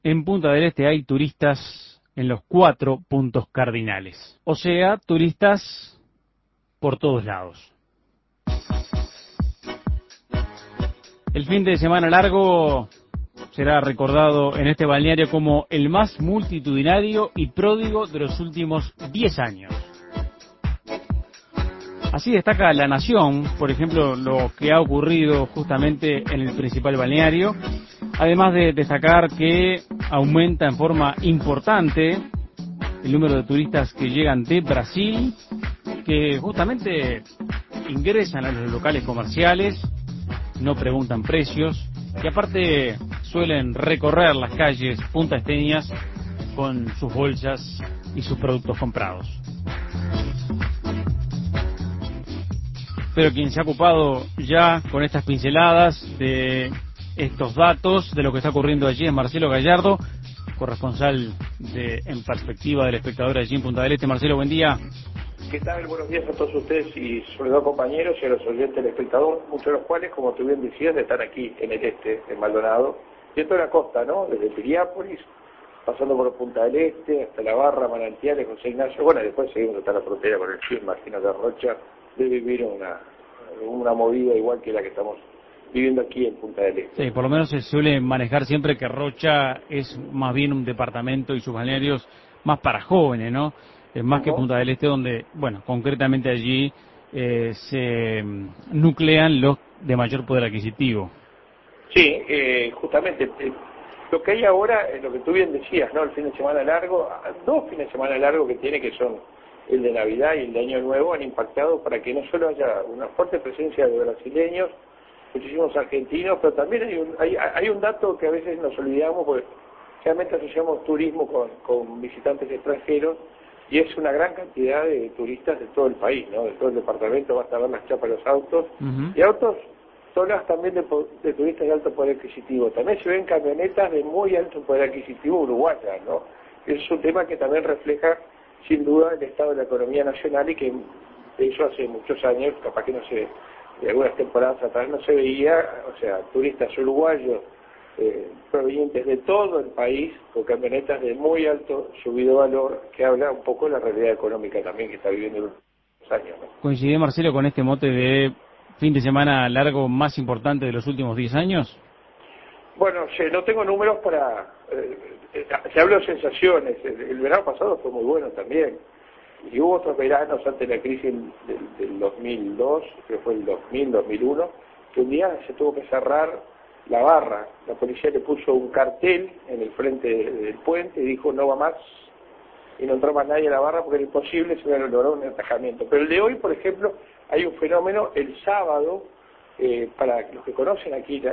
En Punta del Este hay turistas en los 4 puntos cardinales, o sea, turistas por todos lados. El fin de semana largo será recordado en este balneario como el más multitudinario y pródigo de los últimos 10 años. Así destaca La Nación, por ejemplo, lo que ha ocurrido justamente en el principal balneario, además de destacar que aumenta en forma importante el número de turistas que llegan de Brasil, que justamente ingresan a los locales comerciales, no preguntan precios, y aparte suelen recorrer las calles puntaesteñas con sus bolsas y sus productos comprados. Pero quien se ha ocupado ya con estas pinceladas de estos datos, de lo que está ocurriendo allí, es Marcelo Gallardo, corresponsal de En Perspectiva del Espectador allí en Punta del Este. Marcelo, buen día. ¿Qué tal? Buenos días a todos ustedes y sobre todo compañeros y a los oyentes del espectador, muchos de los cuales, como tú bien decías, están aquí en el este, en Maldonado, y en toda la costa, ¿no? Desde Piriápolis, pasando por Punta del Este, hasta La Barra, Manantiales, José Ignacio, bueno, después seguimos hasta la frontera con el Chile, imagino que Rocha debe vivir una movida igual que la que estamos viviendo aquí en Punta del Este. Sí, por lo menos se suele manejar siempre que Rocha es más bien un departamento y sus balnearios más para jóvenes, ¿no? Más que Punta del Este, donde, bueno, concretamente allí se nuclean los de mayor poder adquisitivo. Sí, justamente, lo que hay ahora, lo que tú bien decías, ¿no? El fin de semana largo, 2 fines de semana largos que tiene, que son el de Navidad y el de Año Nuevo, han impactado para que no solo haya una fuerte presencia de brasileños, muchísimos argentinos, pero también hay un dato que a veces nos olvidamos, porque realmente asociamos turismo con visitantes extranjeros, y es una gran cantidad de turistas de todo el país, ¿no? De todo el departamento, basta ver las chapas de los autos, y autos, zonas también de turistas de alto poder adquisitivo. También se ven camionetas de muy alto poder adquisitivo uruguayas, ¿no? Eso es un tema que también refleja, sin duda, el estado de la economía nacional, y que eso hace muchos años, capaz que no se, de algunas temporadas atrás no se veía, o sea, turistas uruguayos provenientes de todo el país, con camionetas de muy alto subido valor, que habla un poco de la realidad económica también que está viviendo los años, ¿no? ¿Coincide, Marcelo, con este mote de fin de semana largo más importante de los últimos 10 años? Bueno, no tengo números para... se habla de sensaciones. El verano pasado fue muy bueno también. Y hubo otros veranos antes de la crisis del 2002, que fue el 2000, 2001, que un día se tuvo que cerrar La Barra. La policía le puso un cartel en el frente del puente y dijo no va más, y no entró más nadie a La Barra porque era imposible, se hubiera logrado un atajamiento. Pero el de hoy, por ejemplo, hay un fenómeno el sábado, para los que conocen aquí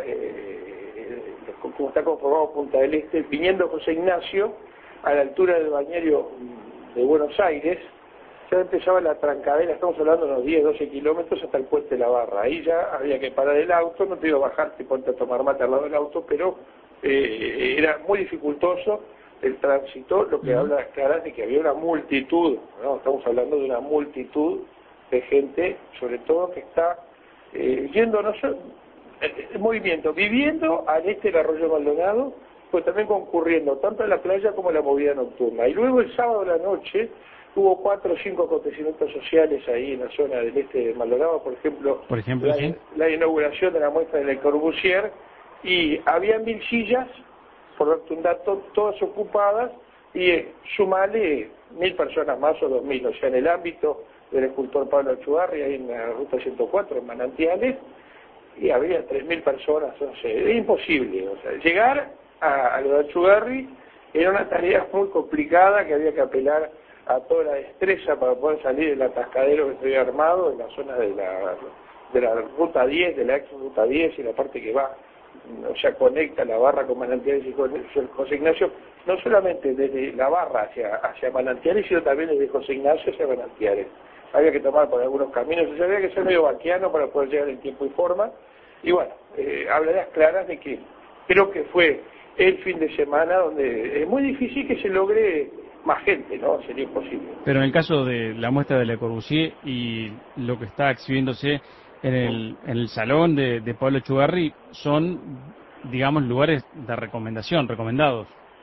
cómo está conformado Punta del Este, viniendo José Ignacio, a la altura del balneario de Buenos Aires, ya empezaba la trancadera, estamos hablando de unos 10, 12 kilómetros hasta el puente de La Barra. Ahí ya había que parar el auto, no te iba a bajarte y ponte a tomar mate al lado del auto, pero era muy dificultoso el tránsito, lo que habla claro de que había una multitud, ¿no? Estamos hablando de una multitud de gente, sobre todo que está yendo, no solo el movimiento, viviendo al este del Arroyo Maldonado, pues también concurriendo tanto a la playa como a la movida nocturna. Y luego el sábado a la noche hubo 4 o 5 acontecimientos sociales ahí en la zona del este de Maldonado, por ejemplo, ¿sí? La inauguración de la muestra de Le Corbusier, y había 1000 sillas, por darte un dato, todas ocupadas, y sumale 1000 personas más o 2000, o sea, en el ámbito del escultor Pablo Achugarri, ahí en la ruta 104, en Manantiales, y había 3000 personas, o sea, era imposible, o sea, llegar a lo de Achugarri era una tarea muy complicada, que había que apelar a toda la destreza para poder salir del atascadero que se había armado en la zona de la ruta 10, de la ex ruta 10, y la parte que va, o sea, conecta La Barra con Manantiales y con José Ignacio, no solamente desde La Barra hacia Manantiales, sino también desde José Ignacio hacia Manantiales. Había que tomar por algunos caminos, o sea, había que ser medio vaquiano para poder llegar en tiempo y forma. Y bueno, hablarás claras de que creo que fue el fin de semana donde es muy difícil que se logre más gente, ¿no? Sería imposible. Pero en el caso de la muestra de Le Corbusier y lo que está exhibiéndose en el salón de Pablo Echugarri, son, digamos, lugares de recomendación, recomendados.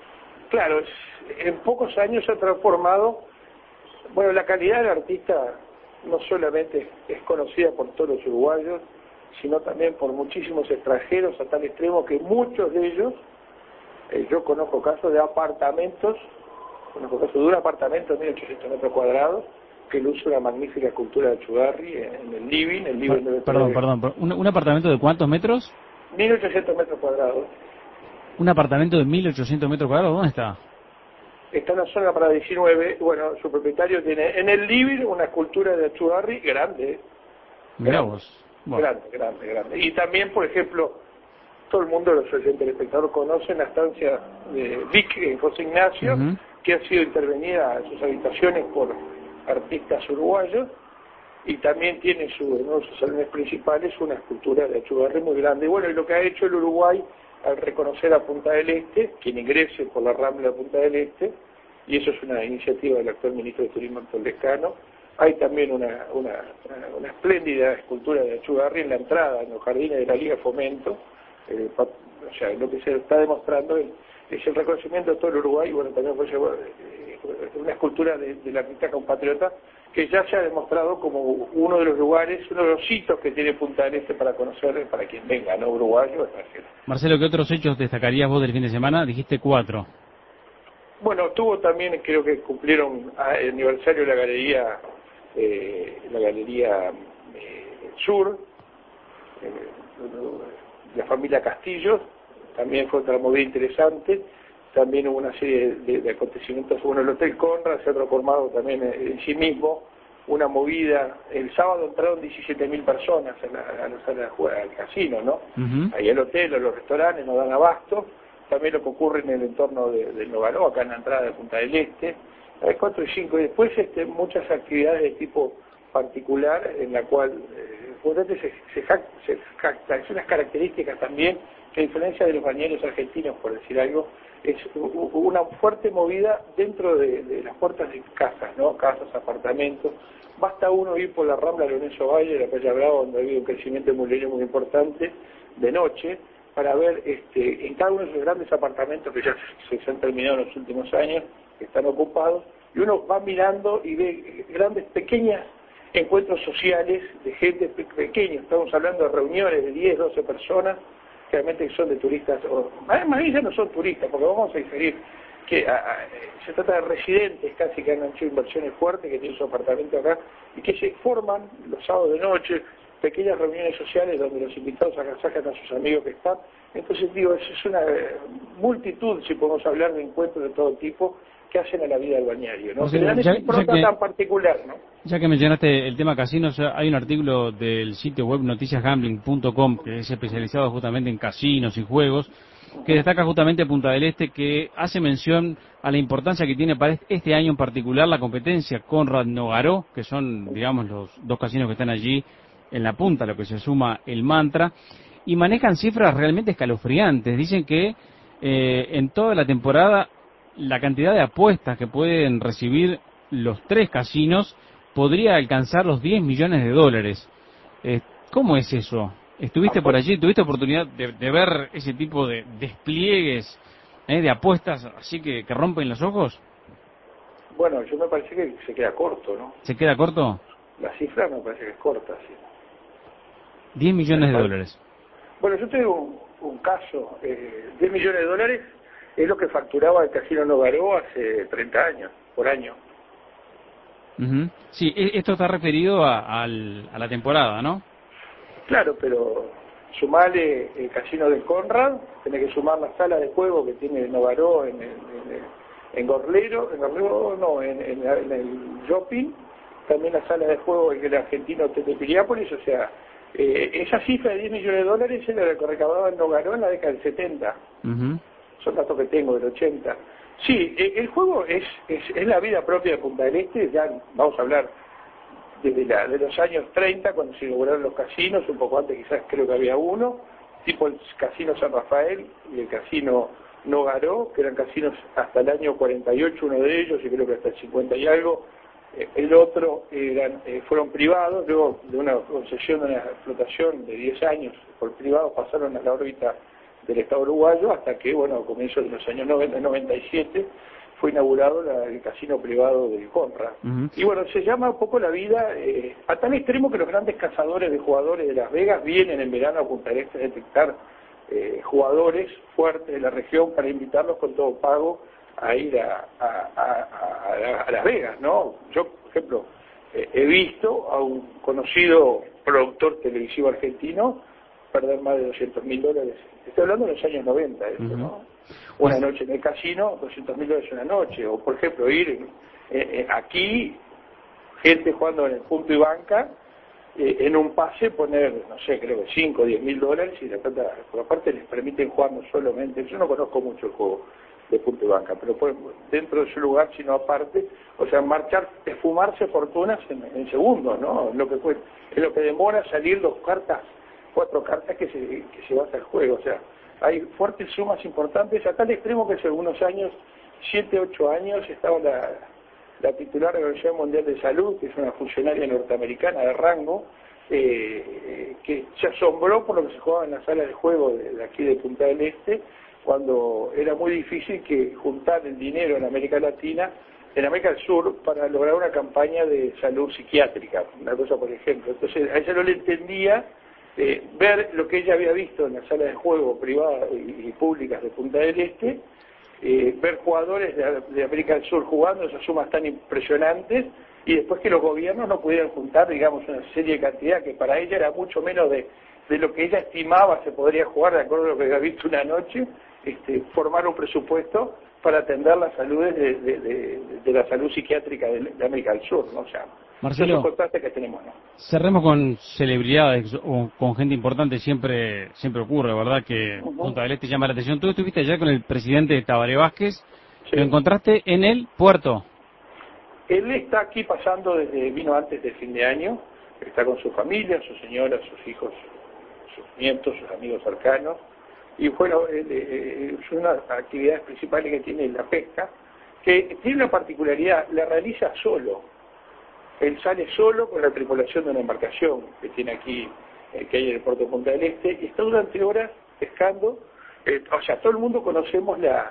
Claro, en pocos años se ha transformado. Bueno, la calidad del artista no solamente es conocida por todos los uruguayos, sino también por muchísimos extranjeros, a tal extremo que muchos de ellos, yo conozco casos de apartamentos, conozco casos de un apartamento de 1.800 metros cuadrados, que luce una magnífica escultura de Achugarri en el living. Perdón, ¿un apartamento de cuántos metros? 1.800 metros cuadrados. ¿Un apartamento de 1.800 metros cuadrados? ¿Dónde está? Está en la zona para 19, bueno, su propietario tiene en el living una escultura de Achugarri grande. Mirá vos. Bueno. Grande. Y también, por ejemplo, todo el mundo, los oyentes del espectador, conocen la estancia de Vic en José Ignacio, que ha sido intervenida en sus habitaciones por artistas uruguayos, y también tiene en uno de sus salones principales una escultura de Achugarri muy grande. Y bueno, y lo que ha hecho el Uruguay al reconocer a Punta del Este, quien ingrese por la Rambla de Punta del Este, y eso es una iniciativa del actual ministro de Turismo, Anton Lescano. Hay también una espléndida escultura de Achugarri en la entrada, en los jardines de la Liga Fomento. O sea, lo que se está demostrando es el reconocimiento de todo el Uruguay, y bueno, también fue una escultura del artista compatriota, que ya se ha demostrado como uno de los lugares, uno de los sitios que tiene Punta del Este para conocer, para quien venga, no uruguayo o extranjero. Marcelo, ¿qué otros hechos destacarías vos del fin de semana? Dijiste 4. Bueno, tuvo también, creo que cumplieron el aniversario de la Galería Sur, la familia Castillo, también fue otra movida interesante. También hubo una serie de acontecimientos. Bueno, el Hotel Conrad se ha transformado también en sí mismo una movida. El sábado entraron 17.000 personas a la sala de juego, al casino, ¿no? Ahí el hotel o los restaurantes no dan abasto. También lo que ocurre en el entorno del Nogaró, acá en la entrada de Punta del Este. Hay 4 y 5. Y después muchas actividades de tipo particular, en la cual se jacta. Es unas características también que, a diferencia de los balnearios argentinos, por decir algo, es una fuerte movida dentro de las puertas de casas, ¿no? Casas, apartamentos. Basta uno ir por la Rambla Lorenzo Valle, la Playa Brava, donde ha habido un crecimiento inmobiliario muy importante de noche, para ver en cada uno de esos grandes apartamentos que ya se han terminado en los últimos años, que están ocupados, y uno va mirando y ve pequeños encuentros sociales de gente pequeña. Estamos hablando de reuniones de 10, 12 personas, que realmente son de turistas, más bien ya no son turistas, porque vamos a diferir, que se trata de residentes casi que han hecho inversiones fuertes, que tienen su apartamento acá, y que se forman los sábados de noche, pequeñas reuniones sociales donde los invitados sacan a sus amigos que están. Entonces digo, es una multitud, si podemos hablar, de encuentros de todo tipo que hacen a la vida del balneario, ¿no? Pero dan esa impronta tan particular, ¿no? Ya que mencionaste el tema casinos, hay un artículo del sitio web noticiasgambling.com que es especializado justamente en casinos y juegos, que destaca justamente Punta del Este, que hace mención a la importancia que tiene para este año en particular la competencia Conrad Nogaró, que son, digamos, los dos casinos que están allí en la punta, a lo que se suma el Mantra, y manejan cifras realmente escalofriantes. Dicen que en toda la temporada la cantidad de apuestas que pueden recibir los 3 casinos podría alcanzar los $10 millones. ¿Cómo es eso? ¿Estuviste por allí? ¿Tuviste oportunidad de ver ese tipo de despliegues de apuestas así que rompen los ojos? Bueno, yo me parece que se queda corto, ¿no? ¿Se queda corto? La cifra me parece que es corta, sí. $10 millones. Bueno, yo tengo un caso, $10 millones es lo que facturaba el Casino Nogaró hace 30 años, por año. Sí, esto está referido a la temporada, ¿no? Claro, pero sumale el Casino del Conrad, tenés que sumar la sala de juego que tiene Nogaró en Gorlero, en el Shopping, también la sala de juego en el argentino de Piriápolis. O sea, esa cifra de $10 millones es la que recaudaba el Nogaró en la década del 70. Son datos que tengo del 80. Sí, el juego es la vida propia de Punta del Este. Ya vamos a hablar de los años 30, cuando se inauguraron los casinos, un poco antes quizás creo que había uno, tipo el Casino San Rafael y el Casino Nogaró, que eran casinos hasta el año 48, uno de ellos, y creo que hasta el 50 y algo. El otro fueron privados, luego de una concesión de una explotación de 10 años por privados pasaron a la órbita del Estado uruguayo, hasta que, bueno, a comienzos de los años 90, 97, fue inaugurado el casino privado de Conrad. Y bueno, se llama un poco la vida a tal extremo que los grandes cazadores de jugadores de Las Vegas vienen en verano a Punta del Este a detectar jugadores fuertes de la región para invitarlos con todo pago a ir a Las Vegas, ¿no? Yo, por ejemplo, he visto a un conocido productor televisivo argentino perder más de $200.000. Estoy hablando de los años 90, eso, ¿no? Una noche en el casino, $200.000 una noche. O, por ejemplo, ir aquí, gente jugando en el punto y banca, en un pase poner, no sé, creo que $5 o $10.000 y la plata, por aparte les permiten jugar no solamente, yo no conozco mucho el juego de punto y banca, pero dentro de su lugar, sino aparte, o sea, esfumarse fortunas en segundos, ¿no? En lo que demora salir 4 cartas que se basa el juego, o sea, hay fuertes sumas importantes, a tal extremo que hace algunos años, 7, 8 años, estaba la titular de la Organización Mundial de Salud, que es una funcionaria norteamericana de rango, que se asombró por lo que se jugaba en la sala de juego de aquí de Punta del Este, cuando era muy difícil juntar el dinero en América Latina, en América del Sur, para lograr una campaña de salud psiquiátrica, una cosa por ejemplo. Entonces a ella no le entendía ver lo que ella había visto en las salas de juego privadas y públicas de Punta del Este, ver jugadores de América del Sur jugando esas sumas tan impresionantes, y después que los gobiernos no pudieran juntar, digamos, una serie de cantidad que para ella era mucho menos de lo que ella estimaba se podría jugar, de acuerdo a lo que había visto una noche, formar un presupuesto para atender las saludes de la salud psiquiátrica de América del Sur, ¿no? O sea, Marcelo, esos contrastes que tenemos, ¿no? Cerremos con celebridades o con gente importante, siempre ocurre, ¿verdad? Que Punta del Este llama la atención. Tú estuviste allá con el presidente de Tabaré Vázquez, Sí. Lo encontraste en el puerto. Él está aquí vino antes del fin de año, está con su familia, su señora, sus hijos, sus nietos, sus amigos cercanos, y bueno, una de las actividades principales que tiene es la pesca, que tiene una particularidad, la realiza solo. Él sale solo con la tripulación de una embarcación que tiene aquí, que hay en el puerto de Punta del Este, y está durante horas pescando. O sea, todo el mundo conocemos la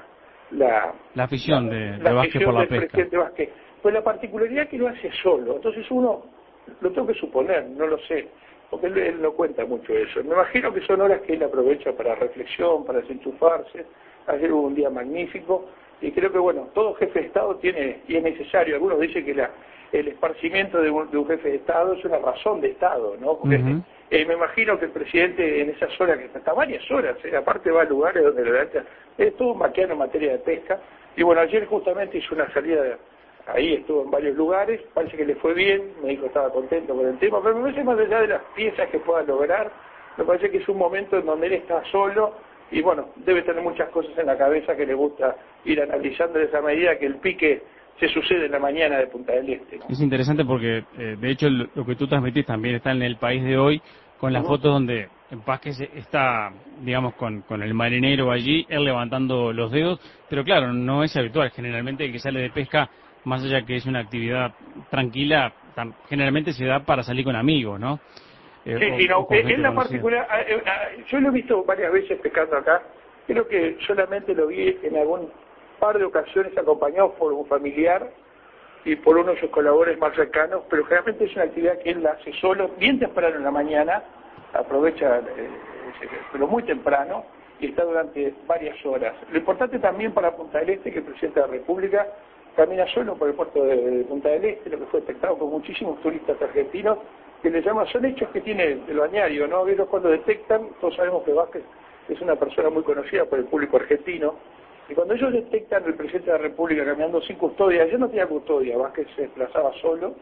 afición de Vázquez por la del pesca. presidente Vázquez. Pues la particularidad es que lo hace solo. Entonces uno, lo tengo que suponer, no lo sé, porque él no cuenta mucho eso. Me imagino que son horas que él aprovecha para reflexión, para desenchufarse. Ayer hubo un día magnífico, y creo que, bueno, todo jefe de Estado tiene, y es necesario, algunos dicen que el esparcimiento de un jefe de Estado es una razón de Estado, ¿no? Porque me imagino que el presidente en esas horas, que hasta varias horas, aparte va a lugares donde la verdad es todo un maquiano en materia de pesca, y bueno, ayer justamente hizo una salida, ahí estuvo en varios lugares, parece que le fue bien, me dijo que estaba contento con el tema, pero me parece más allá de las piezas que pueda lograr, me parece que es un momento en donde él está solo, y bueno, debe tener muchas cosas en la cabeza que le gusta ir analizando de esa medida que el pique se sucede en la mañana de Punta del Este, ¿no? Es interesante porque, de hecho, lo que tú transmitís también está en El País de Hoy, con las fotos donde Vázquez está, digamos, con el marinero allí, él levantando los dedos, pero claro, no es habitual. Generalmente el que sale de pesca, más allá que es una actividad tranquila, generalmente se da para salir con amigos, ¿no? Sí, no, es la particular, yo lo he visto varias veces pescando acá, creo que solamente lo vi en algún par de ocasiones acompañado por un familiar y por uno de sus colaboradores más cercanos, pero generalmente es una actividad que él la hace solo, bien temprano en la mañana, aprovecha, pero muy temprano, y está durante varias horas. Lo importante también para Punta del Este es que el presidente de la República camina solo por el puerto de Punta del Este, lo que fue detectado por muchísimos turistas argentinos, que le llaman, son hechos que tiene el balneario, ¿no? Ellos cuando detectan, todos sabemos que Vázquez es una persona muy conocida por el público argentino, y cuando ellos detectan el presidente de la República caminando sin custodia, ayer no tenía custodia, Vázquez se desplazaba solo,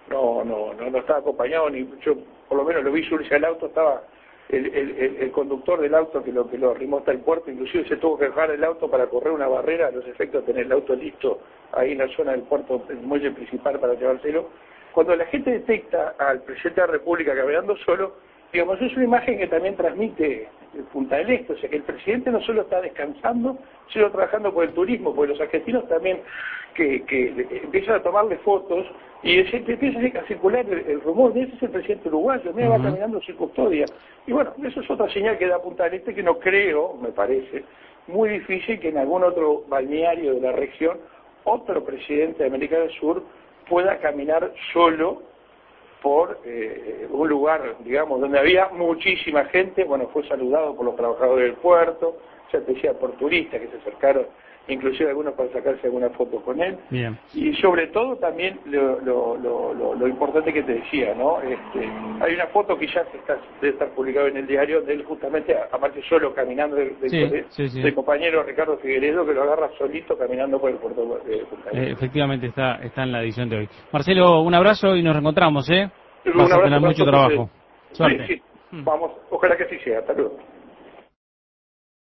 no estaba acompañado, ni yo por lo menos lo vi subirse al auto, estaba el conductor del auto que lo arrimó hasta el puerto, inclusive se tuvo que dejar el auto para correr una barrera, a los efectos de tener el auto listo ahí en la zona del puerto, el muelle principal para llevárselo. Cuando la gente detecta al presidente de la República caminando solo, digamos, es una imagen que también transmite Punta del Este, o sea que el presidente no solo está descansando, sino trabajando por el turismo, porque los argentinos también que empiezan a tomarle fotos y empieza a circular el rumor de ese es el presidente uruguayo, mira, va caminando sin custodia. Y bueno, eso es otra señal que da Punta del Este que no creo, me parece, muy difícil que en algún otro balneario de la región otro presidente de América del Sur pueda caminar solo por un lugar, digamos, donde había muchísima gente. Bueno, fue saludado por los trabajadores del puerto, ya te decía, por turistas que se acercaron, inclusive algunos para sacarse alguna foto con él. Bien. Y sobre todo también lo importante que te decía, ¿no? Hay una foto que ya debe estar publicada en el diario de él justamente, aparte solo caminando del compañero Ricardo Figueredo, que lo agarra solito caminando por el puerto de Punta del Este. Efectivamente está en la edición de hoy. Marcelo, un abrazo y nos reencontramos, ¿eh? Un Vas a abrazo tener mucho trabajo. Sí, Suerte. sí. Vamos, ojalá que así sea. Hasta luego.